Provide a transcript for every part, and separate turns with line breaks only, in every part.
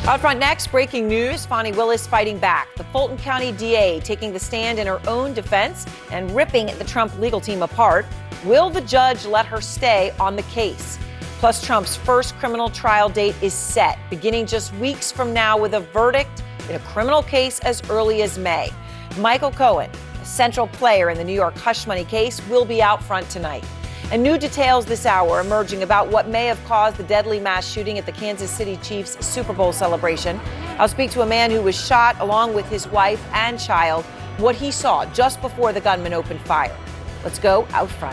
Out front next, breaking news, Fani Willis fighting back. The Fulton County DA taking the stand in her own defense and ripping the Trump legal team apart. Will the judge let her stay on the case? Plus, Trump's first criminal trial date is set, beginning just weeks from now with a verdict in a criminal case as early as May. Michael Cohen, a central player in the New York hush money case, will be out front tonight. And new details this hour emerging about what may have caused the deadly mass shooting at the Kansas City Chiefs Super Bowl celebration. I'll speak to a man who was shot along with his wife and child, what he saw just before the gunman opened fire. Let's go out front.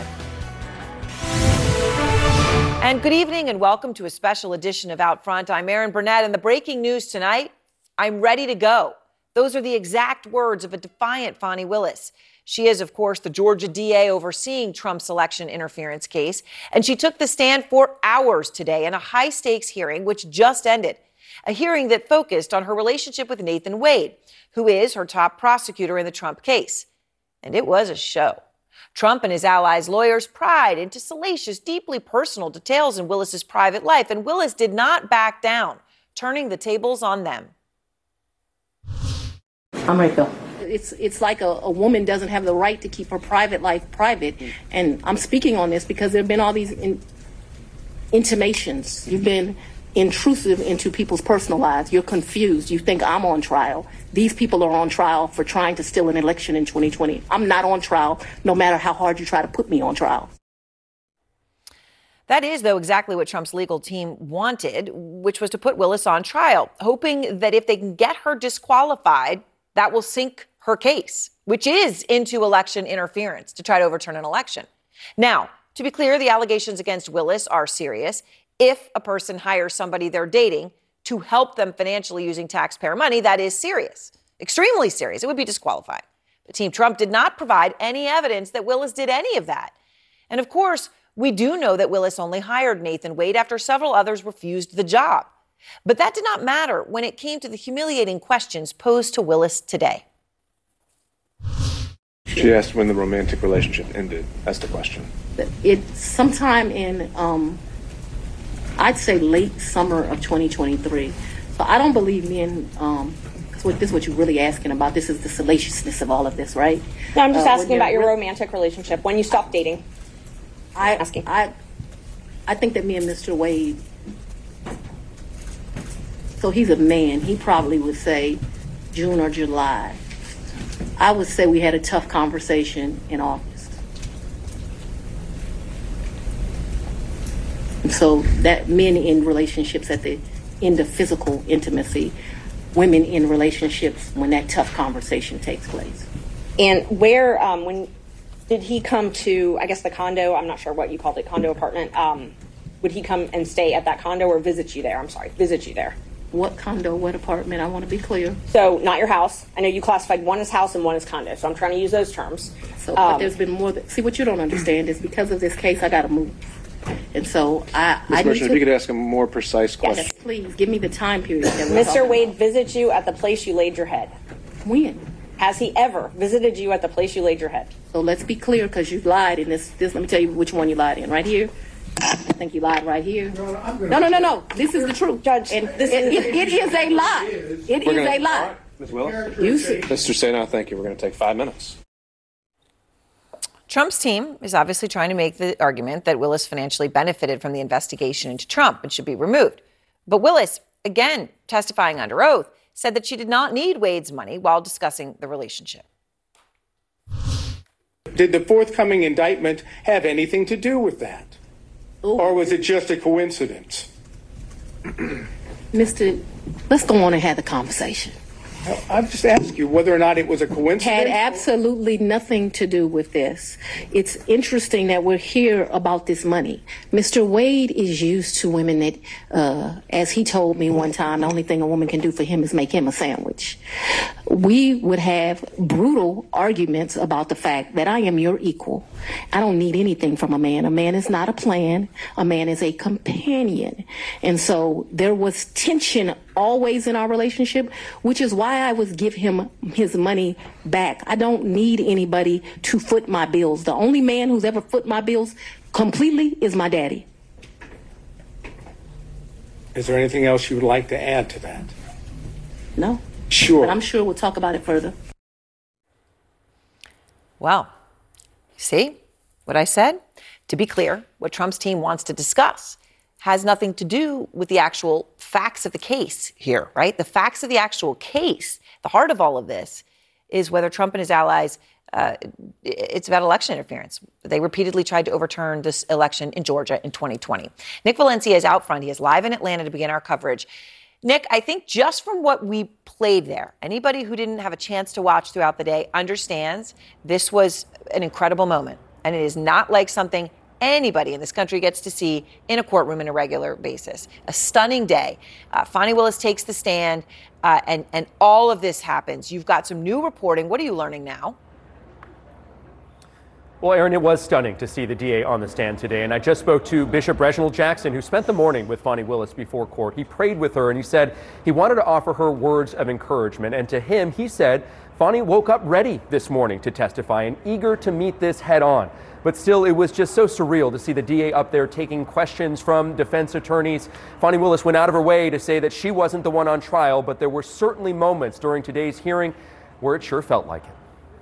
And good evening and welcome to a special edition of Out Front. I'm Erin Burnett, and the breaking news tonight, I'm ready to go. Those are the exact words of a defiant Fani Willis. She is, of course, the Georgia DA overseeing Trump's election interference case, and she took the stand for hours today in a high-stakes hearing which just ended, a hearing that focused on her relationship with Nathan Wade, who is her top prosecutor in the Trump case. And it was a show. Trump and his allies' lawyers pried into salacious, deeply personal details in Willis's private life, and Willis did not back down, turning the tables on them.
I'm right, Bill. It's like a woman doesn't have the right to keep her private life private. And I'm speaking on this because there have been all these intimations. You've been intrusive into people's personal lives. You're confused. You think I'm on trial. These people are on trial for trying to steal an election in 2020. I'm not on trial, no matter how hard you try to put me on trial.
That is, though, exactly what Trump's legal team wanted, which was to put Willis on trial, hoping that if they can get her disqualified, that will sink her case, which is into election interference to try to overturn an election. Now, to be clear, the allegations against Willis are serious. If a person hires somebody they're dating to help them financially using taxpayer money, that is serious, extremely serious. It would be disqualifying. But Team Trump did not provide any evidence that Willis did any of that. And of course, we do know that Willis only hired Nathan Wade after several others refused the job. But that did not matter when it came to the humiliating questions posed to Willis today.
She asked when the romantic relationship ended. That's the question.
It's sometime in, I'd say late summer of 2023. So I don't believe men, this is what you're really asking about. This is the salaciousness of all of this, right?
No, I'm just asking about your romantic relationship, when you stopped dating.
I think that me and Mr. Wade, so he's a man, he probably would say June or July. I would say we had a tough conversation in August. And so that men in relationships at the end of physical intimacy, women in relationships when that tough conversation takes place.
And where, when did he come to, I guess the condo, I'm not sure what you called it, condo apartment, would he come and stay at that condo or visit you there? Visit you there.
What condo, what apartment? I want to be clear.
So not your house. I know you classified one as house and one as condo, so I'm trying to use those terms.
So but there's been more. See, what you don't understand is because of this case, I got to move. And so I
need to... If you could ask a more precise question.
Yes, please, give me the time period.
Mr. Wade visits you at the place you laid your head.
When?
Has he ever visited you at the place you laid your head?
So let's be clear, because you lied in this. Let me tell you which one you lied in. Right here. I think you lied right here. No. This is the truth, Judge. And it is a lie. It is a lie.
Ms. Willis? Mr. Sena, thank you. We're going to take 5 minutes.
Trump's team is obviously trying to make the argument that Willis financially benefited from the investigation into Trump and should be removed. But Willis, again, testifying under oath, said that she did not need Wade's money while discussing the relationship.
Did the forthcoming indictment have anything to do with that?
Ooh.
Or was it just a coincidence?
Let's go on and have the conversation.
I've just asked you whether or not it was a coincidence.
Had absolutely nothing to do with this. It's interesting that we're here about this money. Mr. Wade is used to women that, as he told me one time, the only thing a woman can do for him is make him a sandwich. We would have brutal arguments about the fact that I am your equal. I don't need anything from a man. A man is not a plan. A man is a companion. And so there was tension always in our relationship, which is why I would give him his money back. I don't need anybody to foot my bills. The only man who's ever foot my bills completely is my daddy.
Is there anything else you would like to add to that?
No.
Sure.
But I'm sure we'll talk about it further.
Well, see what I said? To be clear, what Trump's team wants to discuss has nothing to do with the actual facts of the case here, right? The facts of the actual case, the heart of all of this, is whether Trump and his allies, it's about election interference. They repeatedly tried to overturn this election in Georgia in 2020. Nick Valencia is out front. He is live in Atlanta to begin our coverage. Nick, I think just from what we played there, anybody who didn't have a chance to watch throughout the day understands this was an incredible moment. And it is not like something anybody in this country gets to see in a courtroom on a regular basis. A stunning day. Fani Willis takes the stand, and all of this happens. You've got some new reporting. What are you learning now?
Well, Aaron, it was stunning to see the DA on the stand today. And I just spoke to Bishop Reginald Jackson, who spent the morning with Fani Willis before court. He prayed with her, and he said he wanted to offer her words of encouragement. And to him, he said, Fani woke up ready this morning to testify and eager to meet this head on. But still, it was just so surreal to see the DA up there taking questions from defense attorneys. Fani Willis went out of her way to say that she wasn't the one on trial, but there were certainly moments during today's hearing where it sure felt like it.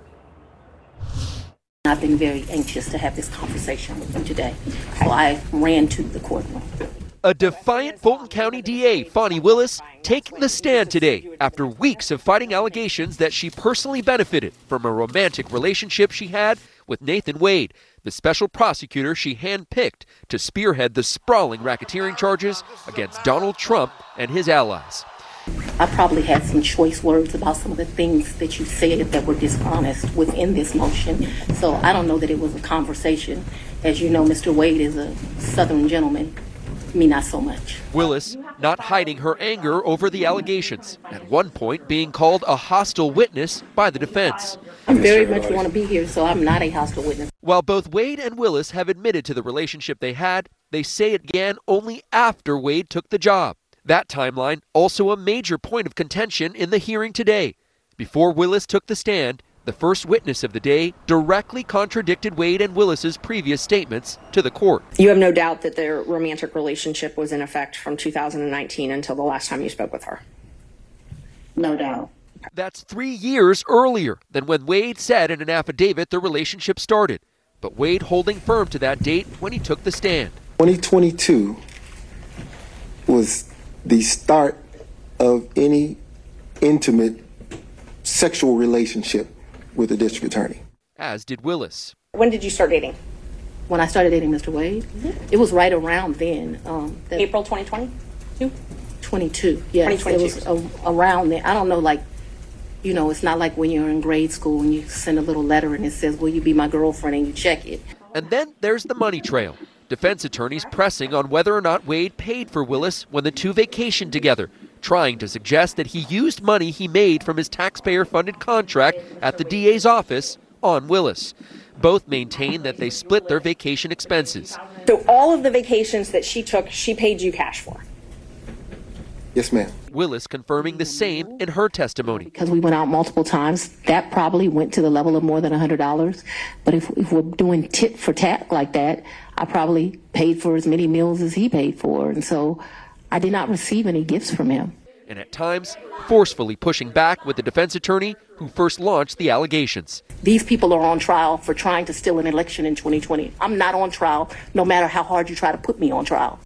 I've been very anxious to have this conversation with you today, so I ran to the courtroom.
A defiant Fulton County DA, Fani Willis, taking the stand today after weeks of fighting allegations that she personally benefited from a romantic relationship she had with Nathan Wade, the special prosecutor she handpicked to spearhead the sprawling racketeering charges against Donald Trump and his allies.
I probably had some choice words about some of the things that you said that were dishonest within this motion. So I don't know that it was a conversation. As you know, Mr. Wade is a Southern gentleman. Me, not so much.
Willis not hiding her anger over the allegations, at one point being called a hostile witness by the defense.
I very much want to be here, so I'm not a hostile witness.
While both Wade and Willis have admitted to the relationship they had, they say it began only after Wade took the job. That timeline also a major point of contention in the hearing today. Before Willis took the stand, the first witness of the day directly contradicted Wade and Willis's previous statements to the court.
You have no doubt that their romantic relationship was in effect from 2019 until the last time you spoke with her?
No doubt.
That's 3 years earlier than when Wade said in an affidavit the relationship started. But Wade holding firm to that date when he took the stand.
2022 was the start of any intimate sexual relationship with the district attorney.
As did Willis.
When did you start dating?
When I started dating Mr. Wade, it was right around then.
April 2022?
22, yes.
2022.
It was around then. I don't know, like, you know, it's not like when you're in grade school and you send a little letter and it says, will you be my girlfriend, and you check it.
And then there's the money trail. Defense attorneys pressing on whether or not Wade paid for Willis when the two vacationed together, trying to suggest that he used money he made from his taxpayer-funded contract at the DA's office on Willis. Both maintain that they split their vacation expenses.
So all of the vacations that she took, she paid you cash for?
Yes, ma'am.
Willis confirming the same in her testimony.
Because we went out multiple times, that probably went to the level of more than $100. But if we're doing tit for tat like that, I probably paid for as many meals as he paid for. And so I did not receive any gifts from him.
And at times, forcefully pushing back with the defense attorney who first launched the allegations.
These people are on trial for trying to steal an election in 2020. I'm not on trial, no matter how hard you try to put me on trial.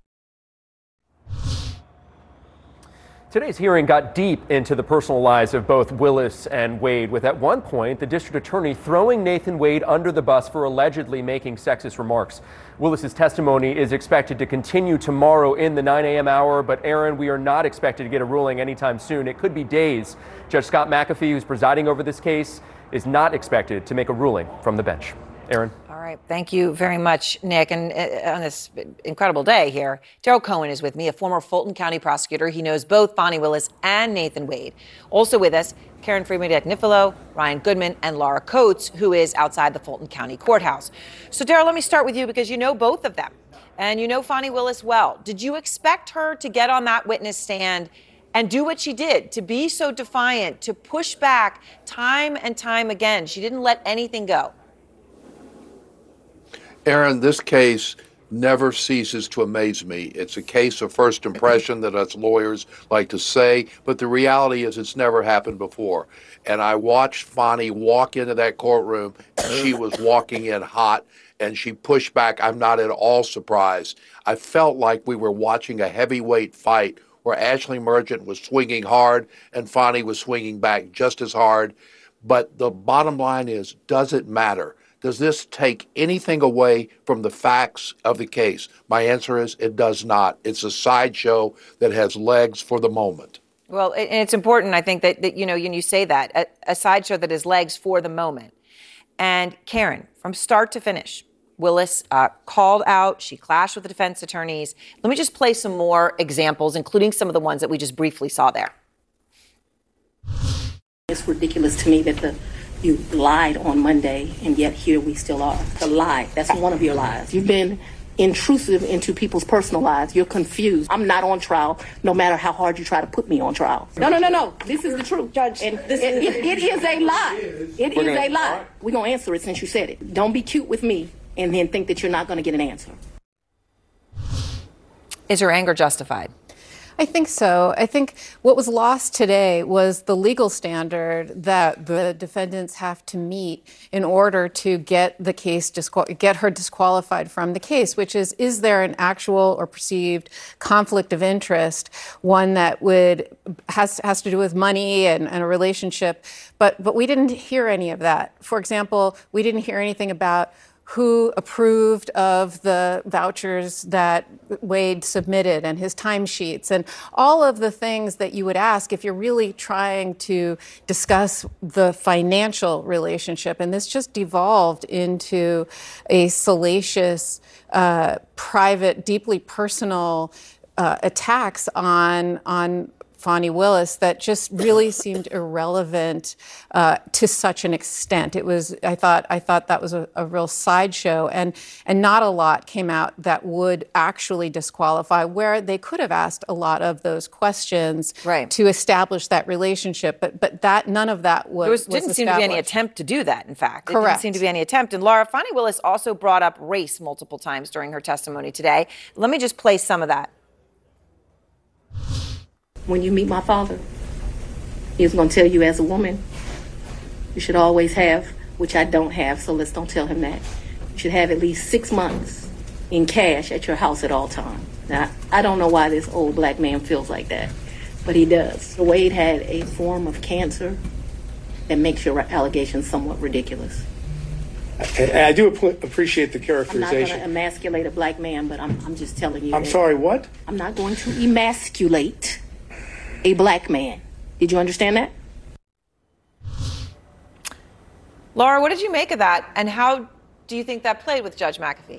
Today's hearing got deep into the personal lives of both Willis and Wade, with at one point the district attorney throwing Nathan Wade under the bus for allegedly making sexist remarks. Willis's testimony is expected to continue tomorrow in the 9 a.m. hour, but Aaron, we are not expected to get a ruling anytime soon. It could be days. Judge Scott McAfee, who's presiding over this case, is not expected to make a ruling from the bench. Aaron.
All right. Thank you very much, Nick. And on this incredible day here, Daryl Cohen is with me, a former Fulton County prosecutor. He knows both Fani Willis and Nathan Wade. Also with us, Karen Freeman-Nifilo, Ryan Goodman, and Laura Coates, who is outside the Fulton County Courthouse. So, Daryl, let me start with you because you know both of them. And you know Fani Willis well. Did you expect her to get on that witness stand and do what she did, to be so defiant, to push back time and time again? She didn't let anything go.
Aaron, this case never ceases to amaze me. It's a case of first impression that us lawyers like to say, but the reality is it's never happened before. And I watched Fani walk into that courtroom, and she was walking in hot, and she pushed back. I'm not at all surprised. I felt like we were watching a heavyweight fight where Ashley Merchant was swinging hard and Fani was swinging back just as hard. But the bottom line is, does it matter? Does this take anything away from the facts of the case? My answer is it does not. It's a sideshow that has legs for the moment.
Well, and it's important, I think, that you know, when you say that, a sideshow that has legs for the moment. And Karen, from start to finish, Willis called out. She clashed with the defense attorneys. Let me just play some more examples, including some of the ones that we just briefly saw there.
It's ridiculous to me that you lied on Monday, and yet here we still are. The lie, that's one of your lies. You've been intrusive into people's personal lives. You're confused. I'm not on trial, no matter how hard you try to put me on trial. No. This is the truth, Judge. And it is a lie. It is a lie. We're going to answer it since you said it. Don't be cute with me and then think that you're not going to get an answer.
Is her anger justified?
I think so. I think what was lost today was the legal standard that the defendants have to meet in order to get the case get her disqualified from the case, which is there an actual or perceived conflict of interest, one that has to do with money and a relationship, but we didn't hear any of that. For example, we didn't hear anything about who approved of the vouchers that Wade submitted and his timesheets and all of the things that you would ask if you're really trying to discuss the financial relationship. And this just devolved into a salacious, private, deeply personal attacks on Fani Willis that just really seemed irrelevant to such an extent. It was. I thought that was a real sideshow, and not a lot came out that would actually disqualify. Where they could have asked a lot of those questions to establish that relationship, but that none of that was.
Didn't seem to be any attempt to do that. In fact,
correct.
It didn't seem to be any attempt. And Laura, Fani Willis also brought up race multiple times during her testimony today. Let me just play some of that.
When you meet my father, he's going to tell you as a woman, you should always have, which I don't have, so let's don't tell him that. You should have at least 6 months in cash at your house at all times. Now, I don't know why this old black man feels like that, but he does. Wade had a form of cancer that makes your allegations somewhat ridiculous.
I do appreciate the characterization.
I'm not going to emasculate a black man, but I'm just telling you.
I'm sorry, what?
I'm not going to emasculate a black man. Did you understand that?
Laura, what did you make of that? And how do you think that played with Judge McAfee?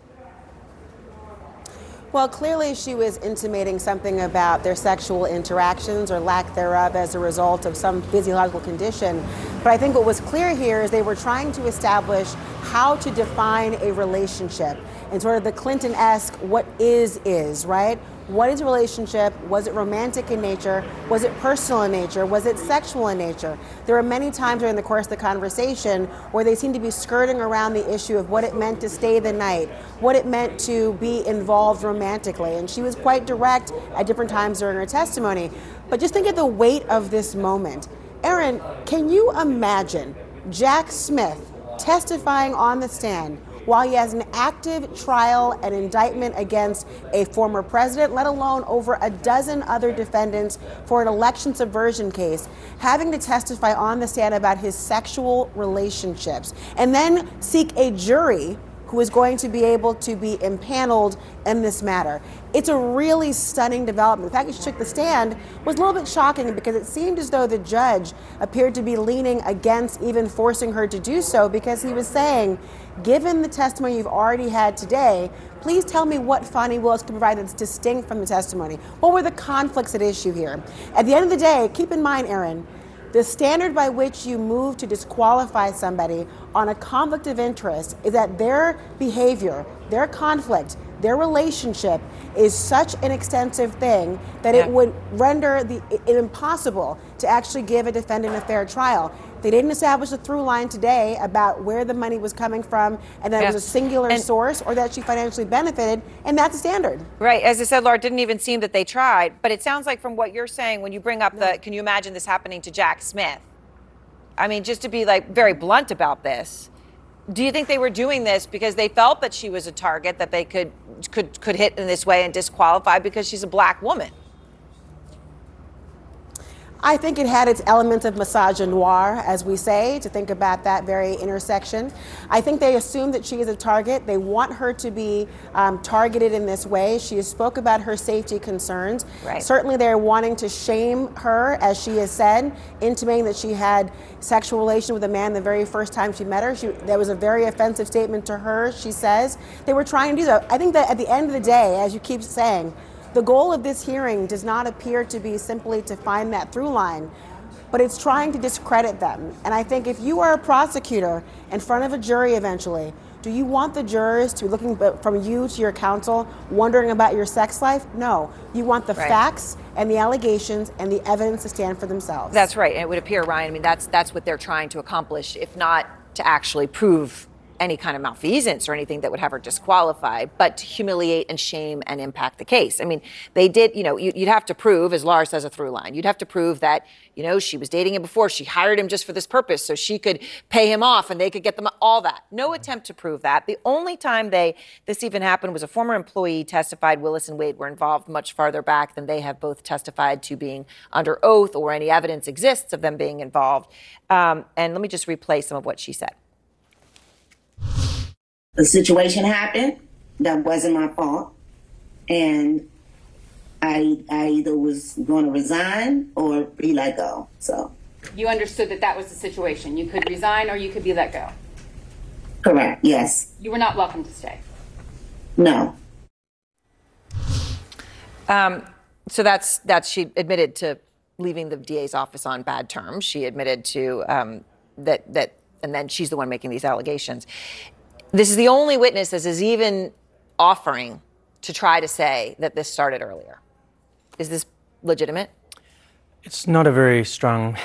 Well, clearly she was intimating something about their sexual interactions or lack thereof as a result of some physiological condition. But I think what was clear here is they were trying to establish how to define a relationship and sort of the Clinton-esque what is, right? What is a relationship? Was it romantic in nature? Was it personal in nature? Was it sexual in nature? There were many times during the course of the conversation where they seemed to be skirting around the issue of what it meant to stay the night, what it meant to be involved romantically. And she was quite direct at different times during her testimony. But just think of the weight of this moment. Aaron, can you imagine Jack Smith testifying on the stand while he has an active trial and indictment against a former president, let alone over a dozen other defendants for an election subversion case, having to testify on the stand about his sexual relationships, and then seek a jury who is going to be able to be impaneled in this matter. It's a really stunning development. The fact that she took the stand was a little bit shocking because it seemed as though the judge appeared to be leaning against even forcing her to do so, because he was saying, given the testimony you've already had today, please tell me what Fani Willis can provide that's distinct from the testimony. What were the conflicts at issue here? At the end of the day, keep in mind, Aaron, the standard by which you move to disqualify somebody on a conflict of interest is that their behavior, their conflict, their relationship is such an extensive thing that it would render it impossible to actually give a defendant a fair trial. They didn't establish a through line today about where the money was coming from and that it was a singular source or that she financially benefited, and that's the standard.
Right. As I said, Laura, it didn't even seem that they tried. But it sounds like from what you're saying, when you bring up can you imagine this happening to Jack Smith? I mean, just to be like very blunt about this, do you think they were doing this because they felt that she was a target that they could hit in this way and disqualify because she's a black woman?
I think it had its elements of misogynoir, as we say, to think about that very intersection. I think they assume that she is a target. They want her to be targeted in this way. She has spoke about her safety concerns.
Right.
Certainly they're wanting to shame her, as she has said, intimating that she had sexual relation with a man the very first time she met her. That was a very offensive statement to her, she says. They were trying to do that. I think that at the end of the day, as you keep saying, the goal of this hearing does not appear to be simply to find that through line, but it's trying to discredit them. And I think if you are a prosecutor in front of a jury eventually, do you want the jurors to be looking from you to your counsel, wondering about your sex life? No. You want the facts and the allegations and the evidence to stand for themselves.
That's right. And it would appear, Ryan, I mean, that's what they're trying to accomplish, if not to actually prove any kind of malfeasance or anything that would have her disqualified, but to humiliate and shame and impact the case. I mean, they did, you'd have to prove, as Laura says, a through line. You'd have to prove that, she was dating him before. She hired him just for this purpose so she could pay him off and they could get them all that. No attempt to prove that. The only time this even happened was a former employee testified Willis and Wade were involved much farther back than they have both testified to being under oath or any evidence exists of them being involved. And let me just replay some of what she said.
The situation happened. That wasn't my fault. And I either was going to resign or be let go. So
you understood that was the situation. You could resign or you could be let go.
Correct. Yes.
You were not welcome to stay.
No.
So that's she admitted to leaving the DA's office on bad terms. She admitted to that, and then she's the one making these allegations. This is the only witness that is even offering to try to say that this started earlier. Is this legitimate?
It's not a very strong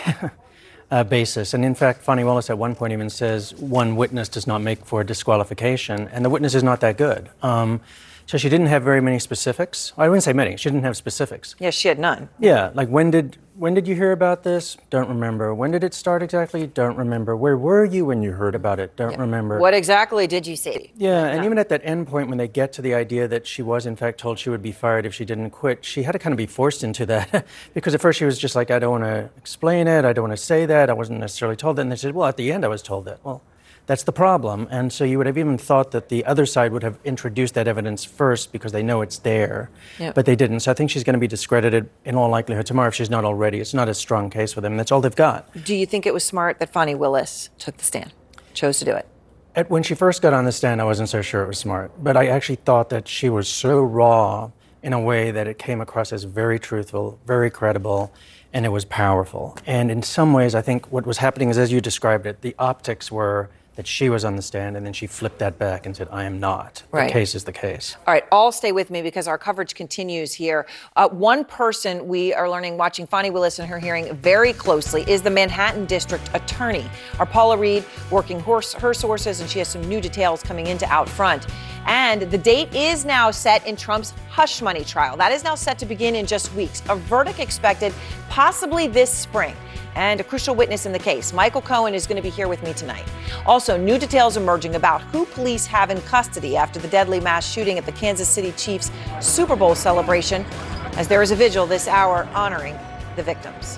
basis. And in fact, Fani Willis at one point even says one witness does not make for disqualification, and the witness is not that good. So she didn't have very many specifics. I wouldn't say many. She didn't have specifics.
Yes, she had none.
Yeah, like when did you hear about this? Don't remember. When did it start exactly? Don't remember. Where were you when you heard about it? Don't remember.
What exactly did you see?
Yeah, and even at that end point when they get to the idea that she was in fact told she would be fired if she didn't quit, she had to kind of be forced into that because at first she was just like, I don't want to explain it. I don't want to say that. I wasn't necessarily told that. And they said, well, at the end I was told that. Well, that's the problem. And so you would have even thought that the other side would have introduced that evidence first because they know it's there, but they didn't. So I think she's going to be discredited in all likelihood tomorrow if she's not already. It's not a strong case for them. That's all they've got.
Do you think it was smart that Fani Willis took the stand, chose to do it?
When she first got on the stand, I wasn't so sure it was smart. But I actually thought that she was so raw in a way that it came across as very truthful, very credible, and it was powerful. And in some ways, I think what was happening is, as you described it, the optics were that she was on the stand, and then she flipped that back and said, I am not.
Right.
The case is the case.
All right, all stay with me because our coverage continues here. One person we are learning, watching Fani Willis and her hearing very closely, is the Manhattan District Attorney. Our Paula Reed working her sources, and she has some new details coming into Out Front. And the date is now set in Trump's hush money trial. That is now set to begin in just weeks. A verdict expected possibly this spring. And a crucial witness in the case, Michael Cohen, is going to be here with me tonight. Also, new details emerging about who police have in custody after the deadly mass shooting at the Kansas City Chiefs Super Bowl celebration, as there is a vigil this hour honoring the victims.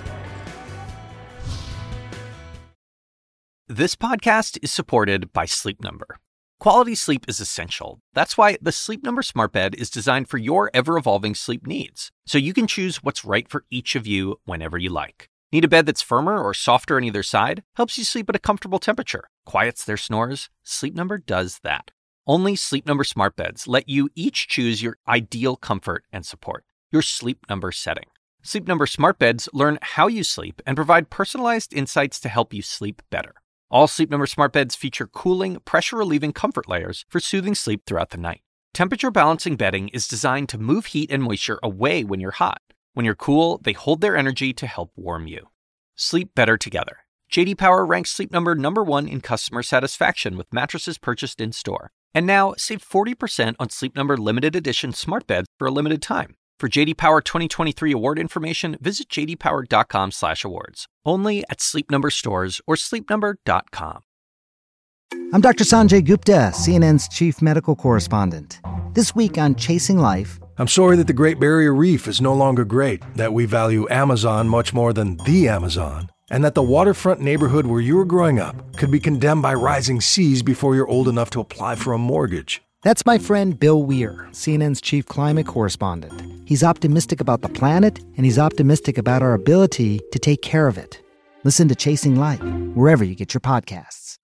This podcast is supported by Sleep Number. Quality sleep is essential. That's why the Sleep Number Smart Bed is designed for your ever-evolving sleep needs, so you can choose what's right for each of you whenever you like. Need a bed that's firmer or softer on either side? Helps you sleep at a comfortable temperature. Quiets their snores? Sleep Number does that. Only Sleep Number Smart Beds let you each choose your ideal comfort and support, your Sleep Number setting. Sleep Number Smart Beds learn how you sleep and provide personalized insights to help you sleep better. All Sleep Number Smart Beds feature cooling, pressure-relieving comfort layers for soothing sleep throughout the night. Temperature balancing bedding is designed to move heat and moisture away when you're hot. When you're cool, they hold their energy to help warm you. Sleep better together. J.D. Power ranks Sleep Number #1 in customer satisfaction with mattresses purchased in-store. And now, save 40% on Sleep Number limited edition smart beds for a limited time. For J.D. Power 2023 award information, visit jdpower.com/awards. Only at Sleep Number stores or sleepnumber.com.
I'm Dr. Sanjay Gupta, CNN's chief medical correspondent. This week on Chasing Life,
I'm sorry that the Great Barrier Reef is no longer great, that we value Amazon much more than the Amazon, and that the waterfront neighborhood where you were growing up could be condemned by rising seas before you're old enough to apply for a mortgage.
That's my friend Bill Weir, CNN's chief climate correspondent. He's optimistic about the planet, and he's optimistic about our ability to take care of it. Listen to Chasing Life, wherever you get your podcasts.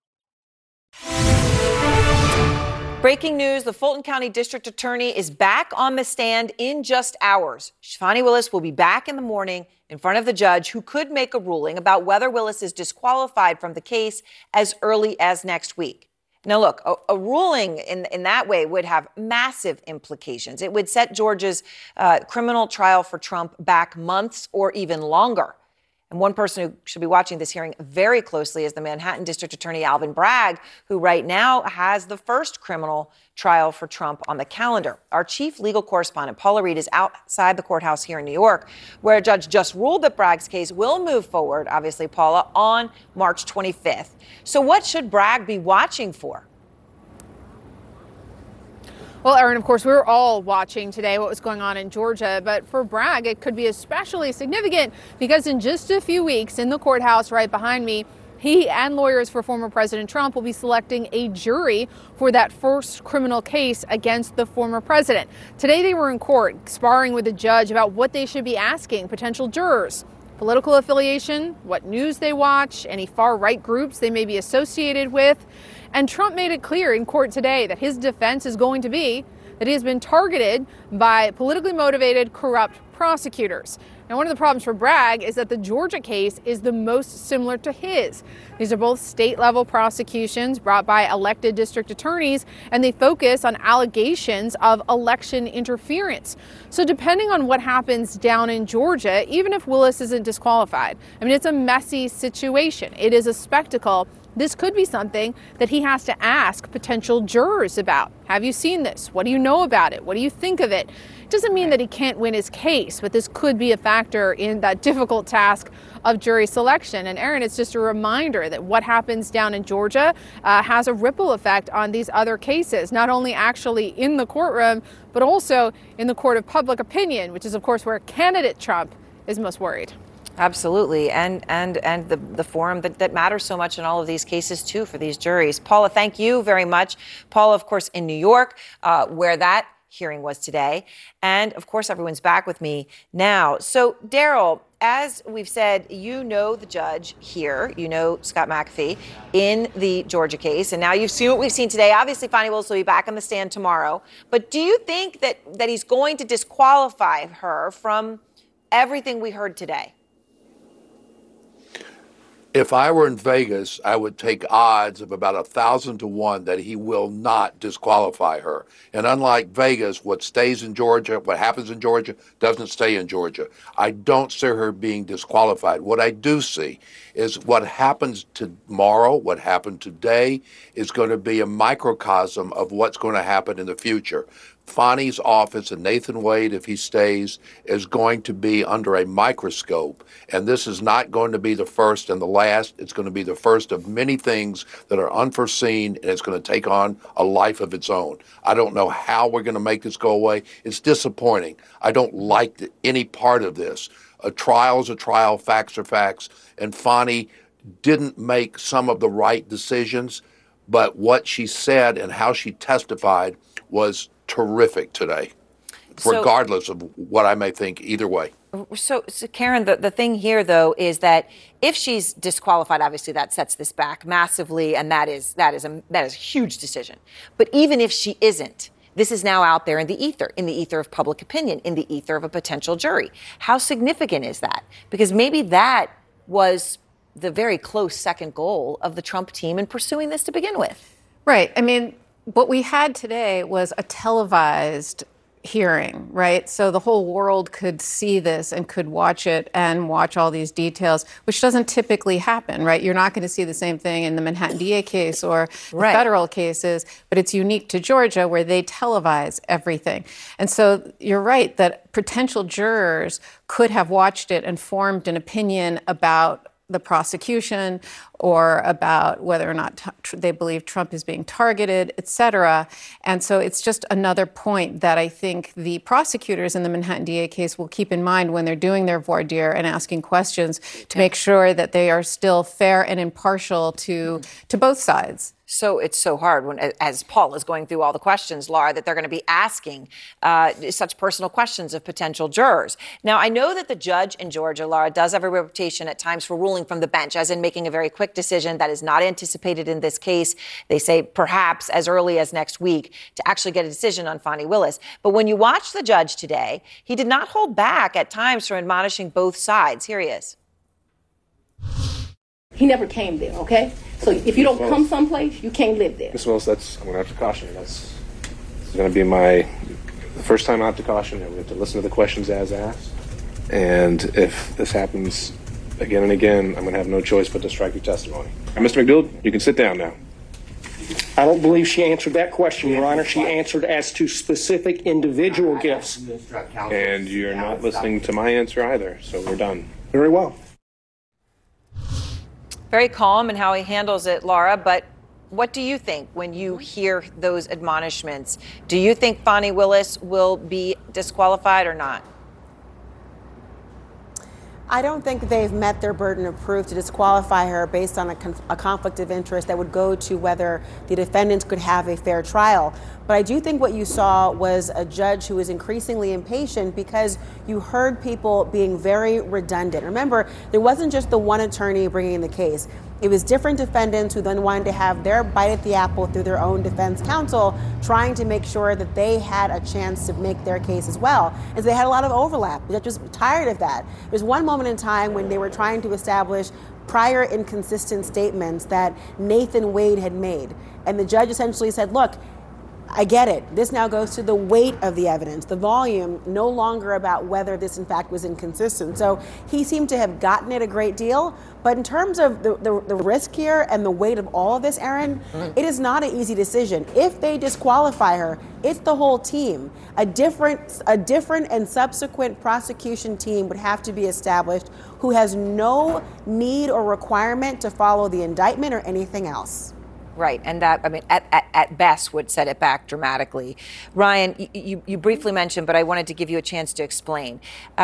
Breaking news, the Fulton County District Attorney is back on the stand in just hours. Fani Willis will be back in the morning in front of the judge who could make a ruling about whether Willis is disqualified from the case as early as next week. Now, look, a ruling in that way would have massive implications. It would set Georgia's criminal trial for Trump back months or even longer. And one person who should be watching this hearing very closely is the Manhattan District Attorney Alvin Bragg, who right now has the first criminal trial for Trump on the calendar. Our chief legal correspondent, Paula Reed, is outside the courthouse here in New York, where a judge just ruled that Bragg's case will move forward, obviously, Paula, on March 25th. So what should Bragg be watching for?
Well, Erin, of course, we were all watching today what was going on in Georgia, but for Bragg, it could be especially significant because in just a few weeks in the courthouse right behind me, he and lawyers for former President Trump will be selecting a jury for that first criminal case against the former president. Today they were in court sparring with the judge about what they should be asking potential jurors. Political affiliation, what news they watch, any far-right groups they may be associated with. And Trump made it clear in court today that his defense is going to be that he has been targeted by politically motivated, corrupt prosecutors. Now, one of the problems for Bragg is that the Georgia case is the most similar to his. These are both state-level prosecutions brought by elected district attorneys, and they focus on allegations of election interference. So depending on what happens down in Georgia, even if Willis isn't disqualified, I mean, it's a messy situation. It is a spectacle. This could be something that he has to ask potential jurors about. Have you seen this? What do you know about it? What do you think of it? It doesn't mean that he can't win his case, but this could be a factor in that difficult task of jury selection. And Erin, it's just a reminder that what happens down in Georgia has a ripple effect on these other cases, not only actually in the courtroom, but also in the court of public opinion, which is, of course, where candidate Trump is most worried.
Absolutely. And the forum that matters so much in all of these cases, too, for these juries. Paula, thank you very much. Paula, of course, in New York, where that hearing was today. And, of course, everyone's back with me now. So, Daryl, as we've said, you know the judge here. You know Scott McAfee in the Georgia case. And now you've seen what we've seen today. Obviously, Fani Willis will be back on the stand tomorrow. But do you think that he's going to disqualify her from everything we heard today?
If I were in Vegas, I would take odds of about 1,000 to 1 that he will not disqualify her. And unlike Vegas, what stays in Georgia, what happens in Georgia, doesn't stay in Georgia. I don't see her being disqualified. What I do see is what happens tomorrow, what happened today, is going to be a microcosm of what's going to happen in the future. Fani's office and Nathan Wade, if he stays, is going to be under a microscope. And this is not going to be the first and the last. It's going to be the first of many things that are unforeseen, and it's going to take on a life of its own. I don't know how we're going to make this go away. It's disappointing. I don't like any part of this. A trial is a trial, facts are facts. And Fani didn't make some of the right decisions, but what she said and how she testified was terrific today, regardless of what I may think either way.
So Karen, the thing here, though, is that if she's disqualified, obviously that sets this back massively, and that is a huge decision. But even if she isn't, this is now out there in the ether of public opinion, in the ether of a potential jury. How significant is that? Because maybe that was the very close second goal of the Trump team in pursuing this to begin with.
Right. I mean, what we had today was a televised hearing, right? So the whole world could see this and could watch it and watch all these details, which doesn't typically happen, right? You're not going to see the same thing in the Manhattan DA case or the federal cases, but it's unique to Georgia where they televise everything. And so you're right that potential jurors could have watched it and formed an opinion about the prosecution or about whether or not they believe Trump is being targeted, et cetera. And so it's just another point that I think the prosecutors in the Manhattan DA case will keep in mind when they're doing their voir dire and asking questions to make sure that they are still fair and impartial to both sides.
So it's so hard when, as Paul is going through all the questions, Laura, that they're going to be asking such personal questions of potential jurors. Now, I know that the judge in Georgia, Laura, does have a reputation at times for ruling from the bench, as in making a very quick decision that is not anticipated in this case. They say perhaps as early as next week to actually get a decision on Fani Willis. But when you watch the judge today, he did not hold back at times from admonishing both sides. Here he is.
He never came there, okay? So if you don't come someplace, you can't live there.
Ms. Willis, I'm going to have to caution you. This is going to be the first time I have to caution you. We have to listen to the questions as asked. And if this happens again and again, I'm going to have no choice but to strike your testimony. And Mr. McDougal, you can sit down now.
I don't believe she answered that question, Your Honor. She answered as to specific individual gifts.
And you're not listening to my answer either, so we're done.
Very well.
Very calm in how he handles it, Laura, but what do you think when you hear those admonishments? Do you think Fani Willis will be disqualified or not?
I don't think they've met their burden of proof to disqualify her based on a conflict of interest that would go to whether the defendants could have a fair trial. But I do think what you saw was a judge who was increasingly impatient because you heard people being very redundant. Remember, there wasn't just the one attorney bringing the case. It was different defendants who then wanted to have their bite at the apple through their own defense counsel, trying to make sure that they had a chance to make their case as well. And so they had a lot of overlap. The judge was tired of that. There was one moment in time when they were trying to establish prior inconsistent statements that Nathan Wade had made. And the judge essentially said, look, I get it. This now goes to the weight of the evidence, the volume, no longer about whether this in fact was inconsistent. So he seemed to have gotten it a great deal. But in terms of the risk here and the weight of all of this, Aaron, it is not an easy decision. If they disqualify her, it's the whole team. A different and subsequent prosecution team would have to be established who has no need or requirement to follow the indictment or anything else.
Right, and that, I mean, at best would set it back dramatically. Ryan, you briefly mentioned, but I wanted to give you a chance to explain.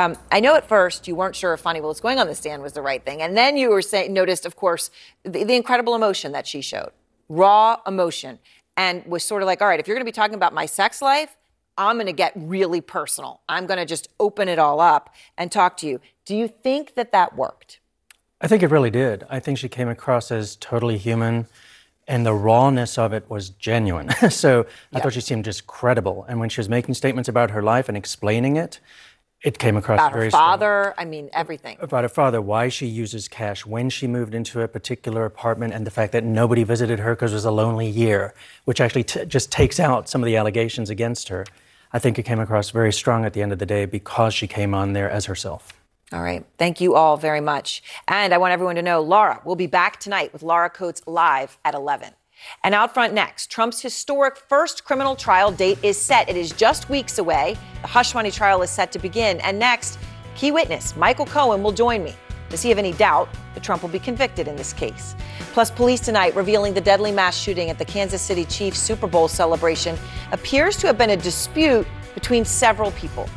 I know at first you weren't sure if Fani Willis going on the stand was the right thing, and then you noticed, of course, the incredible emotion that she showed, raw emotion, and was sort of like, all right, if you're going to be talking about my sex life, I'm going to get really personal. I'm going to just open it all up and talk to you. Do you think that worked?
I think it really did. I think she came across as totally human. And the rawness of it was genuine. So I thought she seemed just credible. And when she was making statements about her life and explaining it, it came across
about
very
her father, I mean, everything.
About her father, why she uses cash, when she moved into a particular apartment, and the fact that nobody visited her because it was a lonely year, which actually just takes out some of the allegations against her. I think it came across very strong at the end of the day because she came on there as herself.
All right. Thank you all very much. And I want everyone to know Laura will be back tonight with Laura Coates Live at 11. And out front next, Trump's historic first criminal trial date is set. It is just weeks away. The hush money trial is set to begin. And next, key witness Michael Cohen will join me. Does he have any doubt that Trump will be convicted in this case? Plus, police tonight revealing the deadly mass shooting at the Kansas City Chiefs Super Bowl celebration appears to have been a dispute between several people.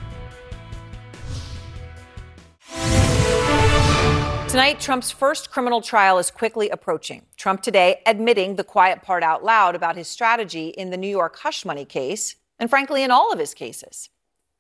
Tonight, Trump's first criminal trial is quickly approaching. Trump today admitting the quiet part out loud about his strategy in the New York hush money case, and frankly, in all of his cases.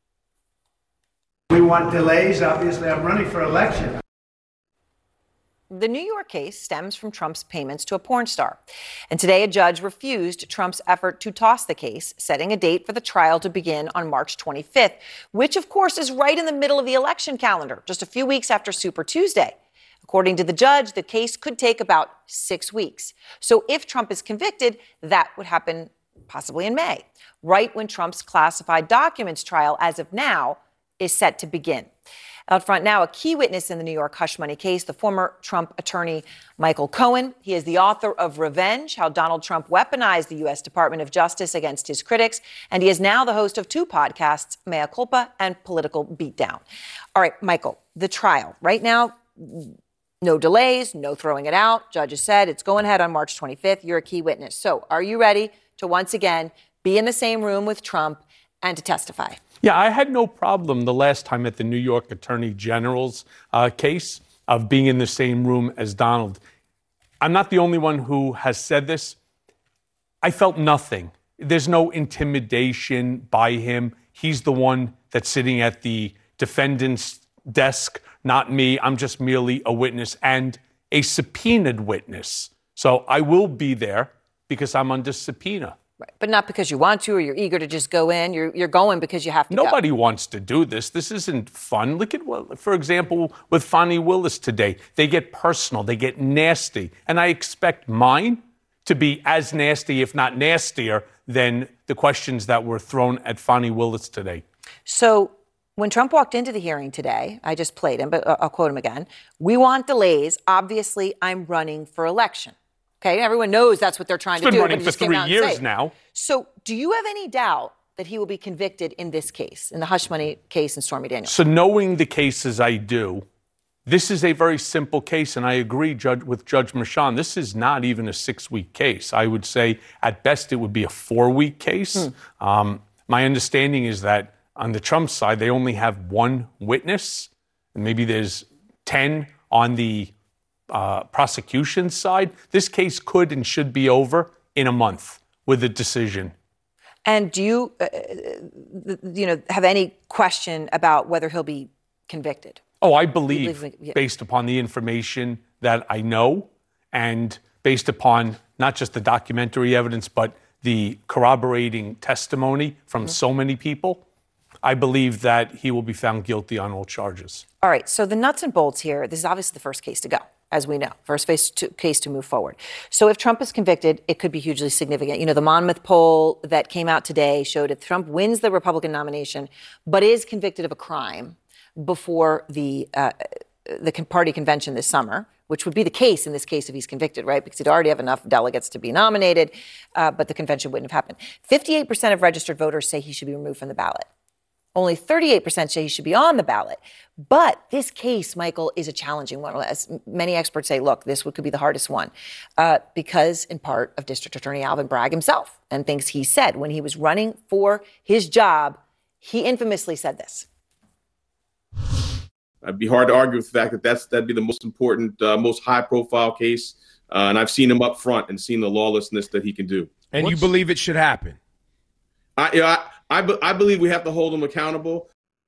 We want delays. Obviously, I'm running for election.
The New York case stems from Trump's payments to a porn star. And today, a judge refused Trump's effort to toss the case, setting a date for the trial to begin on March 25th, which, of course, is right in the middle of the election calendar, just a few weeks after Super Tuesday. According to the judge, the case could take about 6 weeks. So if Trump is convicted, that would happen possibly in May, right when Trump's classified documents trial, as of now, is set to begin. Out front now, a key witness in the New York hush money case, the former Trump attorney Michael Cohen. He is the author of Revenge, How Donald Trump Weaponized the U.S. Department of Justice Against His Critics. And he is now the host of 2 podcasts, Mea Culpa and Political Beatdown. All right, Michael, the trial. Right now, no delays, no throwing it out. Judges said it's going ahead on March 25th. You're a key witness. So are you ready to once again be in the same room with Trump and to testify?
Yeah, I had no problem the last time at the New York Attorney General's case of being in the same room as Donald. I'm not the only one who has said this. I felt nothing. There's no intimidation by him. He's the one that's sitting at the defendant's desk, not me. I'm just merely a witness and a subpoenaed witness. So I will be there because I'm under subpoena.
Right. But not because you want to or you're eager to just go in. You're going because you have to
Nobody
go.
wants to do this. This isn't fun. Look at, for example, with Fani Willis today. They get personal. They get nasty. And I expect mine to be as nasty, if not nastier, than the questions that were thrown at Fani Willis today.
So when Trump walked into the hearing today, I just played him, but I'll quote him again. "We want delays. Obviously, I'm running for election." Okay, everyone knows that's what they're trying to do.
He's been running for 3 years now.
So do you have any doubt that he will be convicted in this case, in the hush money case in Stormy Daniels?
So knowing the cases I do, this is a very simple case, and I agree with Judge Merchan. This is not even a 6-week case. I would say at best it would be a 4-week case. My understanding is that on the Trump side, they only have 1 witness, and maybe there's 10 on the prosecution side. This case could and should be over in a month with a decision.
And do you, have any question about whether he'll be convicted?
Oh, I believe, based upon the information that I know and based upon not just the documentary evidence, but the corroborating testimony from so many people, I believe that he will be found guilty on all charges.
All right, so the nuts and bolts here, this is obviously the first case to go, as we know, first case to move forward. So if Trump is convicted, it could be hugely significant. The Monmouth poll that came out today showed if Trump wins the Republican nomination, but is convicted of a crime before the party convention this summer, which would be the case in this case if he's convicted, right? Because he'd already have enough delegates to be nominated, but the convention wouldn't have happened. 58% of registered voters say he should be removed from the ballot. Only 38% say he should be on the ballot. But this case, Michael, is a challenging one. As many experts say, look, this could be the hardest one because, in part, of District Attorney Alvin Bragg himself and things he said when he was running for his job. He infamously said this.
It'd be hard to argue with the fact that that'd be the most important, most high-profile case. And I've seen him up front and seen the lawlessness that he can do.
And you believe it should happen?
I believe we have to hold him accountable.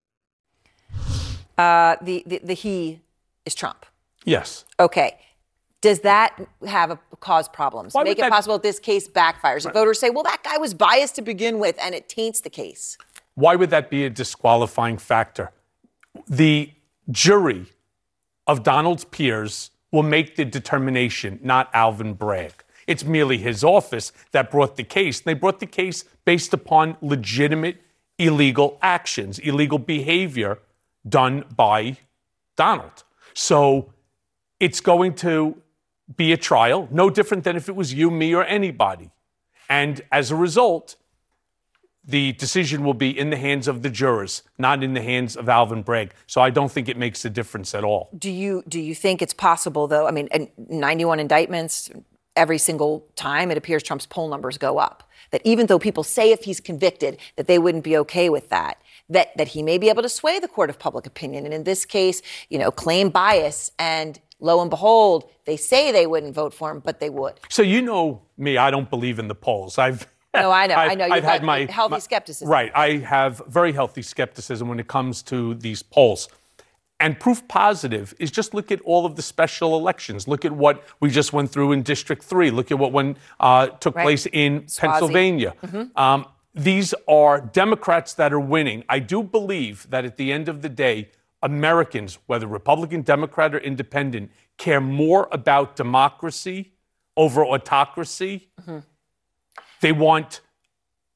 The he is Trump.
Yes.
Okay. Does that cause problems? Make it possible that this case backfires? If voters say, well, that guy was biased to begin with, and it taints the case.
Why would that be a disqualifying factor? The jury of Donald's peers will make the determination, not Alvin Bragg. It's merely his office that brought the case. They brought the case based upon legitimate illegal actions, illegal behavior done by Donald. So it's going to be a trial, no different than if it was you, me, or anybody. And as a result, the decision will be in the hands of the jurors, not in the hands of Alvin Bragg. So I don't think it makes a difference at all.
Do you think it's possible, though? I mean, 91 indictments, every single time it appears Trump's poll numbers go up. That even though people say if he's convicted that they wouldn't be okay with that he may be able to sway the court of public opinion. And in this case, claim bias, and lo and behold, they say they wouldn't vote for him, but they would.
So you know me, I don't believe in the polls.
I know. You've had healthy skepticism.
Right. I have very healthy skepticism when it comes to these polls. And proof positive is just look at all of the special elections. Look at what we just went through in District 3. Look at what took place in Pennsylvania. Mm-hmm. These are Democrats that are winning. I do believe that at the end of the day, Americans, whether Republican, Democrat, or Independent, care more about democracy over autocracy. Mm-hmm. They want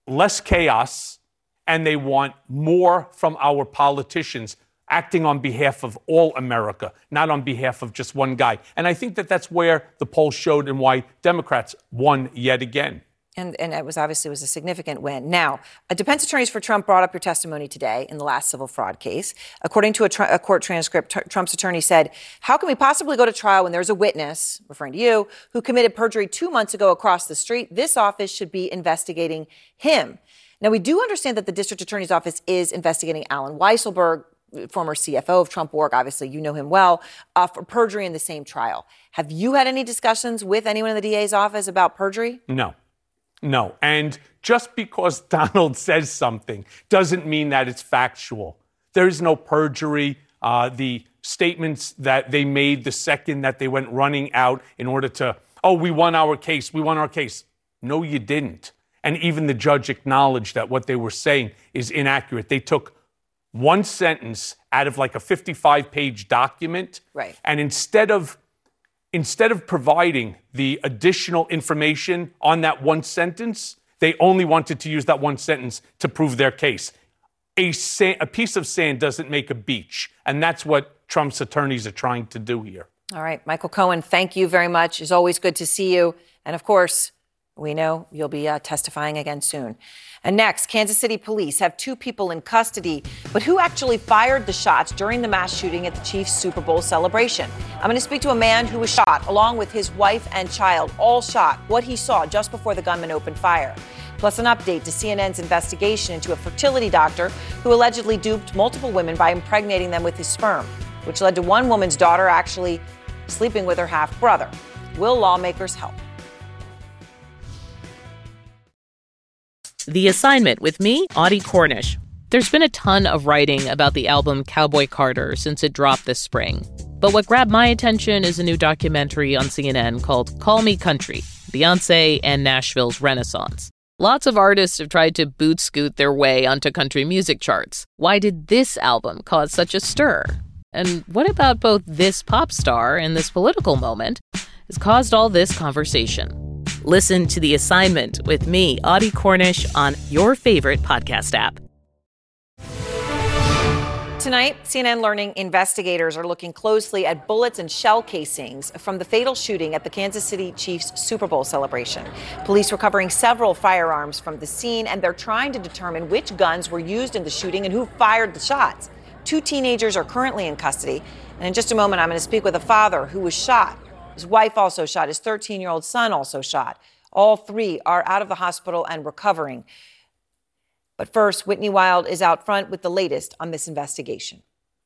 less chaos, and they want more from our politicians acting on behalf of all America, not on behalf of just one guy. And I think that that's where the polls showed and why Democrats won yet again.
And it was a significant win. Now, defense attorneys for Trump brought up your testimony today in the last civil fraud case. According to a court transcript, Trump's attorney said, "How can we possibly go to trial when there's a witness," referring to you, "who committed perjury 2 months ago across the street? This office should be investigating him." Now, we do understand that the district attorney's office is investigating Alan Weisselberg, former CFO of Trump Org. Obviously, you know him well, for perjury in the same trial. Have you had any discussions with anyone in the DA's office about perjury?
No. And just because Donald says something doesn't mean that it's factual. There is no perjury. The statements that they made the second that they went running out in order to, we won our case. No, you didn't. And even the judge acknowledged that what they were saying is inaccurate. They took one sentence out of like a 55-page document.
Right.
And instead of providing the additional information on that one sentence, they only wanted to use that one sentence to prove their case. A piece of sand doesn't make a beach, and that's what Trump's attorneys are trying to do here.
All right, Michael Cohen, thank you very much. It's always good to see you. And of course, we know you'll be testifying again soon. And next, Kansas City police have 2 people in custody, but who actually fired the shots during the mass shooting at the Chiefs Super Bowl celebration? I'm going to speak to a man who was shot, along with his wife and child, all shot, what he saw just before the gunman opened fire. Plus an update to CNN's investigation into a fertility doctor who allegedly duped multiple women by impregnating them with his sperm, which led to one woman's daughter actually sleeping with her half-brother. Will lawmakers help?
The Assignment with me, Audie Cornish. There's been a ton of writing about the album Cowboy Carter since it dropped this spring. But what grabbed my attention is a new documentary on CNN called Call Me Country, Beyoncé and Nashville's Renaissance. Lots of artists have tried to boot scoot their way onto country music charts. Why did this album cause such a stir? And what about both this pop star and this political moment has caused all this conversation? Listen to The Assignment with me, Audie Cornish, on your favorite podcast app.
Tonight, CNN Learning investigators are looking closely at bullets and shell casings from the fatal shooting at the Kansas City Chiefs Super Bowl celebration. Police recovering several firearms from the scene, and they're trying to determine which guns were used in the shooting and who fired the shots. 2 teenagers are currently in custody, and in just a moment, I'm going to speak with a father who was shot. His wife also shot. His 13-year-old son also shot. All 3 are out of the hospital and recovering. But first, Whitney Wild is out front with the latest on this investigation.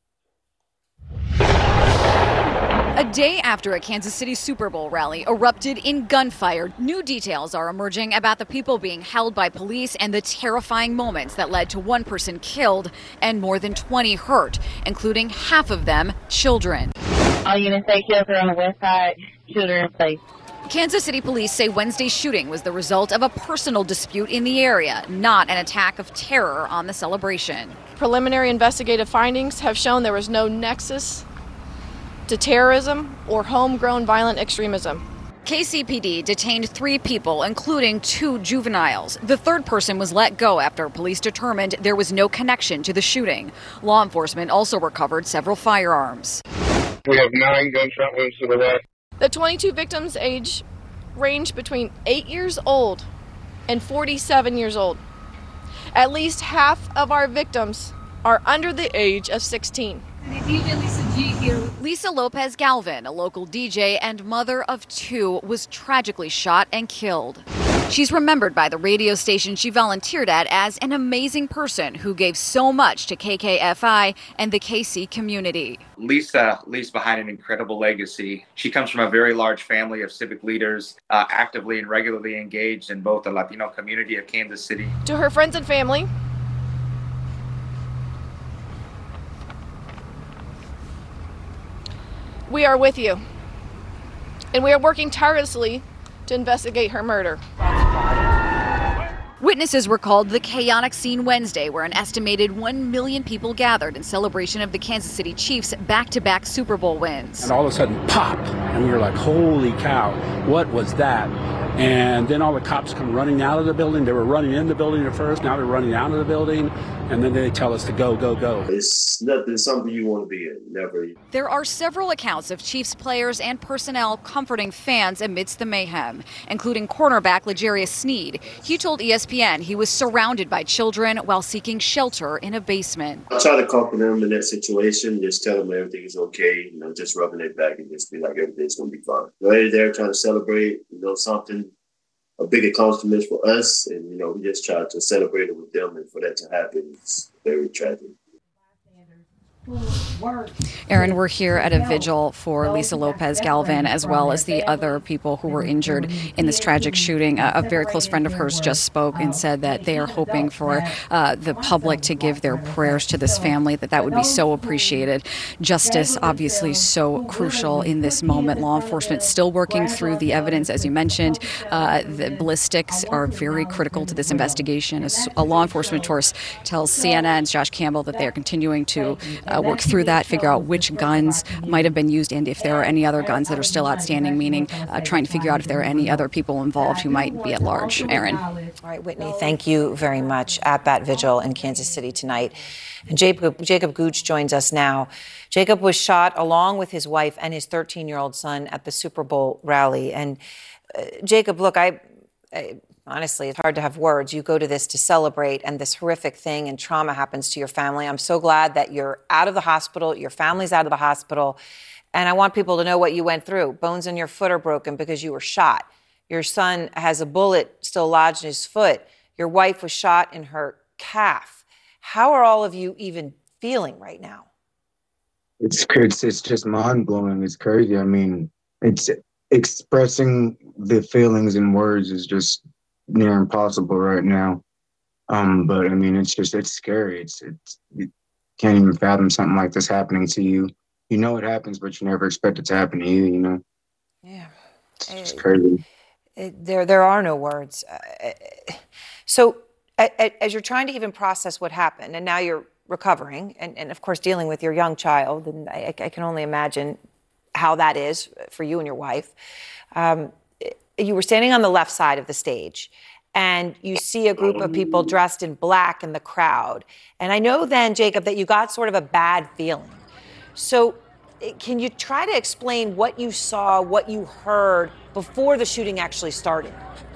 A day after a Kansas City Super Bowl rally erupted in gunfire, new details are emerging about the people being held by police and the terrifying moments that led to 1 person killed and more than 20 hurt, including half of them children.
All units say shelter on the west side, shooter in place.
Kansas City police say Wednesday's shooting was the result of a personal dispute in the area, not an attack of terror on the celebration.
Preliminary investigative findings have shown there was no nexus to terrorism or homegrown violent extremism.
KCPD detained 3 people, including 2 juveniles. The 3rd person was let go after police determined there was no connection to the shooting. Law enforcement also recovered several firearms.
We have 9 gunshot wounds to the left.
The 22 victims' age range between 8 years old and 47 years old. At least half of our victims are under the age of 16.
Lisa Lopez Galvin, a local DJ and mother of 2, was tragically shot and killed. She's remembered by the radio station she volunteered at as an amazing person who gave so much to KKFI and the KC community.
Lisa leaves behind an incredible legacy. She comes from a very large family of civic leaders, actively and regularly engaged in both the Latino community of Kansas City.
To her friends and family, we are with you, and we are working tirelessly to investigate her murder.
Witnesses recalled the chaotic scene Wednesday where an estimated 1 million people gathered in celebration of the Kansas City Chiefs' back-to-back Super Bowl wins.
And all of a sudden, pop! And we were like, holy cow, what was that?
And then all the cops come running out of the building. They were running in the building at first. Now they're running out of the building. And then they tell us to go, go, go.
It's nothing, something you want to be in, never.
There are several accounts of Chiefs players and personnel comforting fans amidst the mayhem, including cornerback L'Jarius Sneed. He told ESPN he was surrounded by children while seeking shelter in a basement.
I try to comfort them in that situation, just tell them everything is okay, just rubbing their back and just be like, everything's going to be fine. They're there trying to celebrate, something, a big accomplishment for us, and, we just try to celebrate it with them, and for that to happen, it's very tragic.
Aaron, we're here at a vigil for Lisa Lopez Galvin, as well as the other people who were injured in this tragic shooting. A very close friend of hers just spoke and said that they are hoping for the public to give their prayers to this family, that would be so appreciated. Justice, obviously, so crucial in this moment. Law enforcement still working through the evidence, as you mentioned. The ballistics are very critical to this investigation. A law enforcement source tells CNN's Josh Campbell that they are continuing to work through that, figure out which guns might have been used and if there are any other guns that are still outstanding, meaning trying to figure out if there are any other people involved who might be at large. Aaron.
All right, Whitney, thank you very much. At that vigil in Kansas City tonight. And Jacob Gooch joins us now. Jacob was shot along with his wife and his 13-year-old son at the Super Bowl rally. And Jacob, look, I honestly, it's hard to have words. You go to this to celebrate, and this horrific thing and trauma happens to your family. I'm so glad that you're out of the hospital, your family's out of the hospital, and I want people to know what you went through. Bones in your foot are broken because you were shot. Your son has a bullet still lodged in his foot. Your wife was shot in her calf. How are all of you even feeling right now?
It's just mind-blowing. It's crazy. I mean, it's expressing the feelings in words is just near impossible right now. But I mean, it's scary. You can't even fathom something like this happening to you. You know it happens, but you never expect it to happen to you,
Yeah.
It's crazy.
There are no words. So as you're trying to even process what happened, and now you're recovering and of course dealing with your young child, and I can only imagine how that is for you and your wife. You were standing on the left side of the stage, and you see a group of people dressed in black in the crowd. And I know then, Jacob, that you got sort of a bad feeling. So can you try to explain what you saw, what you heard before the shooting actually started?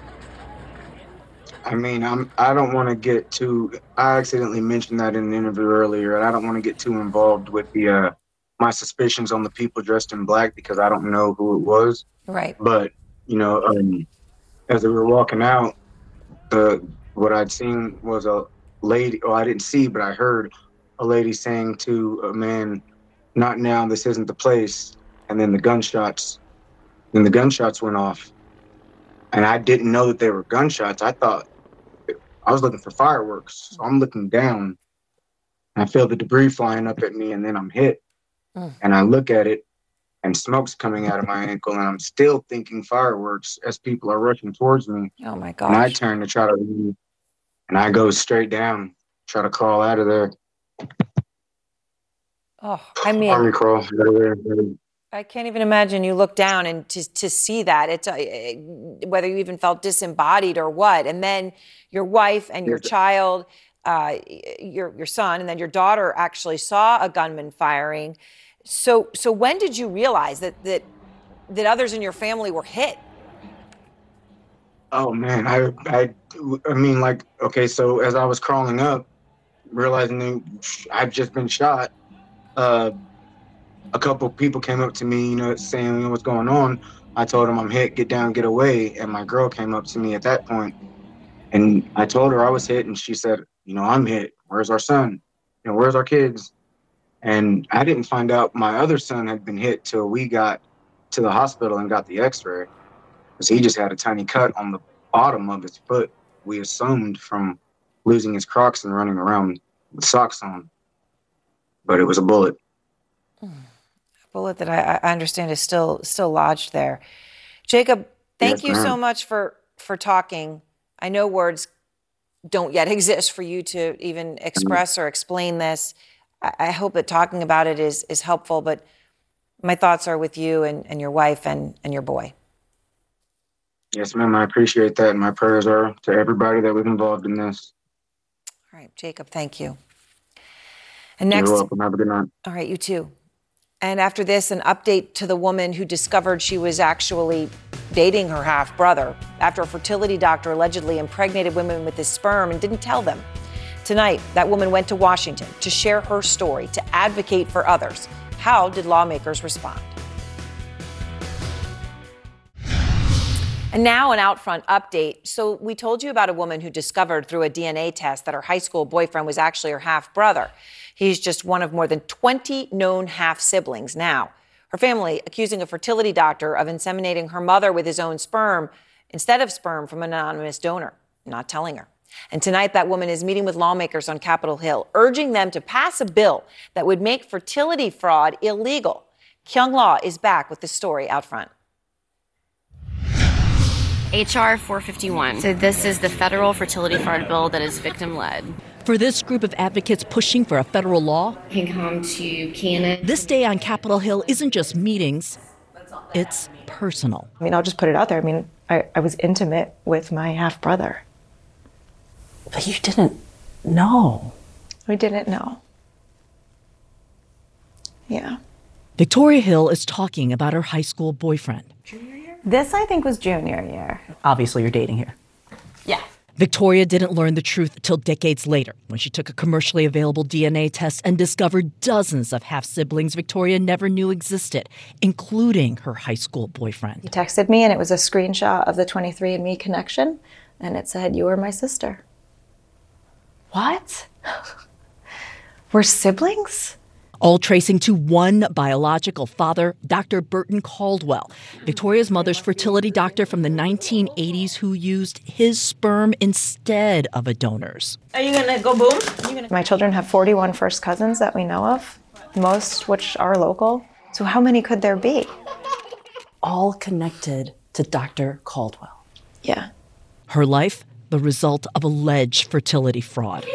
I mean, I don't want to get too. I accidentally mentioned that in an interview earlier, and I don't want to get too involved with my suspicions on the people dressed in black because I don't know who it was.
Right.
But as we were walking out, what I'd seen was a lady. Oh, I didn't see, but I heard a lady saying to a man, "Not now. This isn't the place." And then the gunshots went off, and I didn't know that they were gunshots. I thought I was looking for fireworks. So I'm looking down, and I feel the debris flying up at me, and then I'm hit. And I look at it, and smoke's coming out of my ankle, and I'm still thinking fireworks as people are rushing towards me.
Oh my gosh.
And I turn to try to leave, and I go straight down, try to crawl out of there.
Oh, I mean,
army crawl out of there.
I can't even imagine you look down and to see that. It's whether you even felt disembodied or what. And then your wife and your child, your son, and then your daughter actually saw a gunman firing. So when did you realize that others in your family were hit?
Oh man, I mean, like, okay, so as I was crawling up, realizing I've just been shot, a couple of people came up to me, saying, what's going on? I told them I'm hit, get down, get away. And my girl came up to me at that point, and I told her I was hit, and she said, I'm hit. Where's our son? Where's our kids? And I didn't find out my other son had been hit till we got to the hospital and got the x-ray, because he just had a tiny cut on the bottom of his foot. We assumed from losing his Crocs and running around with socks on, but it was a bullet.
Bullet that I understand is still lodged there. Jacob, thank you so much for talking. I know words don't yet exist for you to even express or explain this. I hope that talking about it is helpful, but my thoughts are with you and your wife and your boy.
Yes, ma'am. I appreciate that. And my prayers are to everybody that was involved in this.
All right, Jacob, thank you. And next,
You're welcome. Have a good night.
All right, you too. And after this, an update to the woman who discovered she was actually dating her half-brother after a fertility doctor allegedly impregnated women with his sperm and didn't tell them. Tonight, that woman went to Washington to share her story, to advocate for others. How did lawmakers respond? And now an Outfront update. So we told you about a woman who discovered through a DNA test that her high school boyfriend was actually her half-brother. He's just one of more than 20 known half-siblings now. Her family accusing a fertility doctor of inseminating her mother with his own sperm instead of sperm from an anonymous donor, not telling her. And tonight, that woman is meeting with lawmakers on Capitol Hill, urging them to pass a bill that would make fertility fraud illegal. Kyung Law is back with the story out front.
HR 451. So this is the federal fertility fraud bill that is victim-led.
For this group of advocates pushing for a federal law,
Can come to Canada.
this day on Capitol Hill isn't just meetings, it's personal.
I mean, I'll just put it out there. I mean, I was intimate with my half-brother.
But you didn't know.
We didn't know. Yeah.
Victoria Hill is talking about her high school boyfriend.
This, I think, was junior year.
Obviously, you're dating here.
Yeah.
Victoria didn't learn the truth till decades later when she took a commercially available DNA test and discovered dozens of half-siblings Victoria never knew existed, including her high school boyfriend.
He texted me, and it was a screenshot of the 23andMe connection, and it said, "You are my sister." What? We're siblings?
All tracing to one biological father, Dr. Burton Caldwell, Victoria's mother's fertility doctor from the 1980s who used his sperm instead of a donor's.
Are you gonna go boom? My children have 41 first cousins that we know of, most which are local. So how many could there be?
All connected to Dr. Caldwell.
Yeah.
Her life, the result of alleged fertility fraud.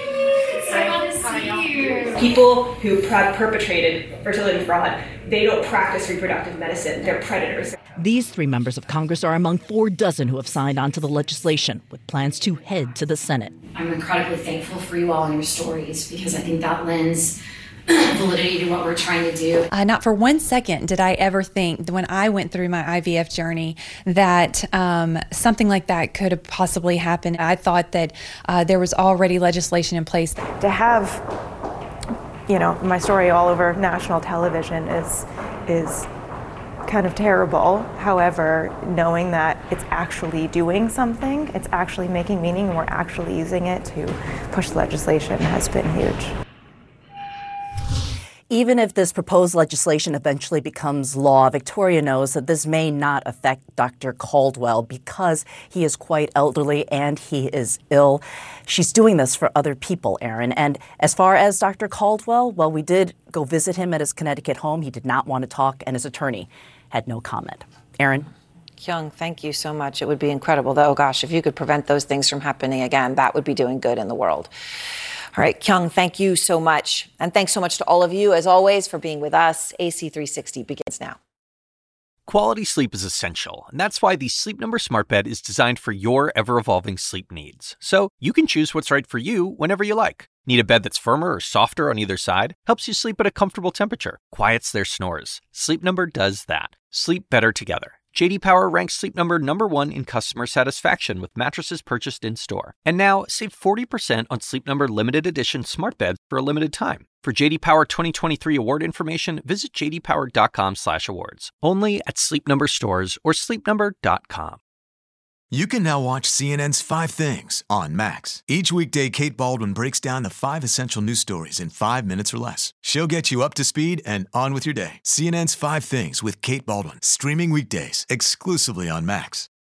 People who perpetrated fertility fraud, they don't practice reproductive medicine. They're predators.
These three members of Congress are among 4 dozen who have signed on to the legislation with plans to head to the Senate.
I'm incredibly thankful for you all and your stories because I think that lends validity to what we're trying to do.
Not for one second did I ever think that when I went through my IVF journey that something like that could have possibly happened. I thought that there was already legislation in place.
To have, my story all over national television is kind of terrible. However, knowing that it's actually doing something, it's actually making meaning, and we're actually using it to push legislation has been huge.
Even if this proposed legislation eventually becomes law, Victoria knows that this may not affect Dr. Caldwell because he is quite elderly and he is ill. She's doing this for other people, Aaron. And as far as Dr. Caldwell, well, we did go visit him at his Connecticut home. He did not want to talk, and his attorney had no comment. Aaron?
Kyung, thank you so much. It would be incredible, though. Gosh, if you could prevent those things from happening again, that would be doing good in the world. All right, Kyung, thank you so much. And thanks so much to all of you, as always, for being with us. AC360 begins now.
Quality sleep is essential, and that's why the Sleep Number Smart Bed is designed for your ever-evolving sleep needs. So you can choose what's right for you whenever you like. Need a bed that's firmer or softer on either side? Helps you sleep at a comfortable temperature. Quiets their snores. Sleep Number does that. Sleep better together. J.D. Power ranks Sleep Number #1 in customer satisfaction with mattresses purchased in-store. And now, save 40% on Sleep Number limited edition smart beds for a limited time. For J.D. Power 2023 award information, visit jdpower.com/awards. Only at Sleep Number stores or sleepnumber.com.
You can now watch CNN's 5 Things on Max. Each weekday, Kate Baldwin breaks down the 5 essential news stories in 5 minutes or less. She'll get you up to speed and on with your day. CNN's 5 Things with Kate Baldwin, streaming weekdays exclusively on Max.